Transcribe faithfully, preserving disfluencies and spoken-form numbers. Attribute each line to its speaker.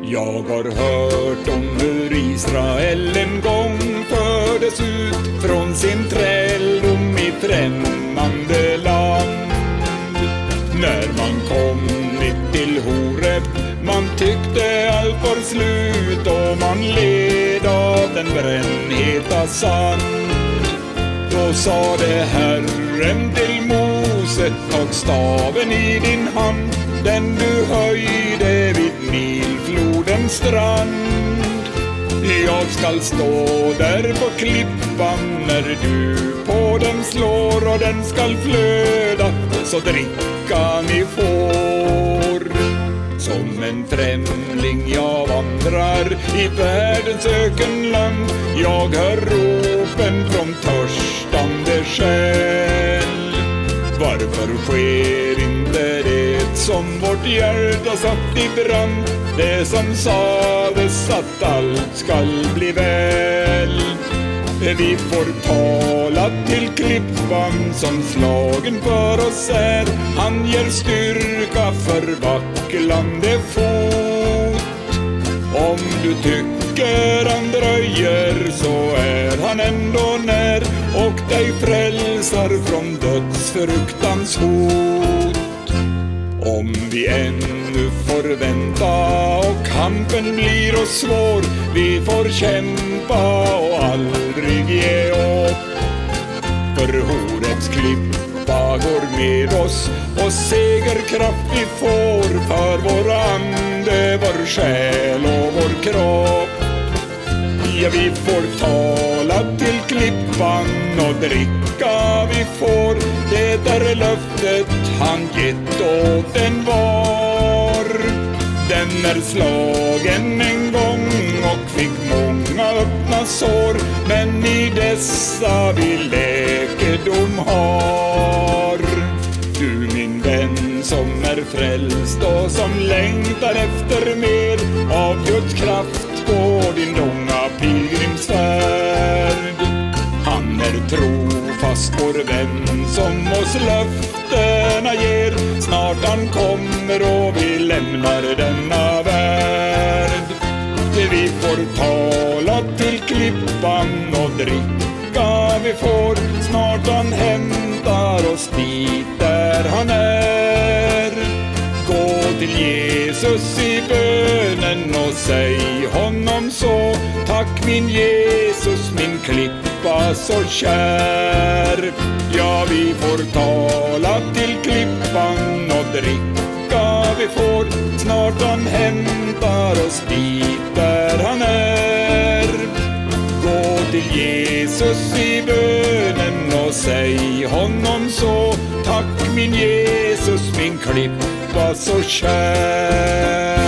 Speaker 1: Jag har hört om hur Israel en gång fördes ut från sin träldom i främmande land. När man kommit till Horeb, man tyckte allt var slut och man led av den brännheta sand. Då sade Herren till Mose: tag staven i din hand, den du höjde vid Nilflodens strand. Jag skall stå där på klippan när du på den slår, och den skall flöda så dricka ni får. Som en främling jag vandrar i världens ökenland, jag hör ropen från törstande själ. Varför sker inte det som vårt hjärta satt i brand, det som sades att allt skall bli väl? Vi får tala till klippan som slagen för oss är. Han ger styrka för vacklande fot. Om du tycker han dröjer så är han ändå när, och dig frälsar från dödsfruktans hot. Om vi ännu får vänta och kampen blir oss svår, vi får kämpa och aldrig ge upp. För Horebs klippa går med oss och segerkraft vi får för vår ande, vår själ och vår kropp. Ja, vi får tala till klippan och dricka vi får, det är löftet han gett åt en var. Den är slagen en gång och fick många öppna sår, men i dessa vi läkedom har. Du min vän som är frälst och som längtar efter mer av Guds kraft på din långa pilgrimsfärd. Han är trofast vår vän som oss löftena ger, snart han kommer och vi lämnar denna värld. Vi får tala till klippan och dricka vi får, snart han hämtar oss dit där han är. Gå till Jesus i bönen och säg honom så: tack min Jesus, min klippa så kär. Ja, vi får tala till klippan och dricka vi får, snart han hämtar oss dit där han är. Gå till Jesus i bönen och säg honom så: tack min Jesus, min klippa så kär.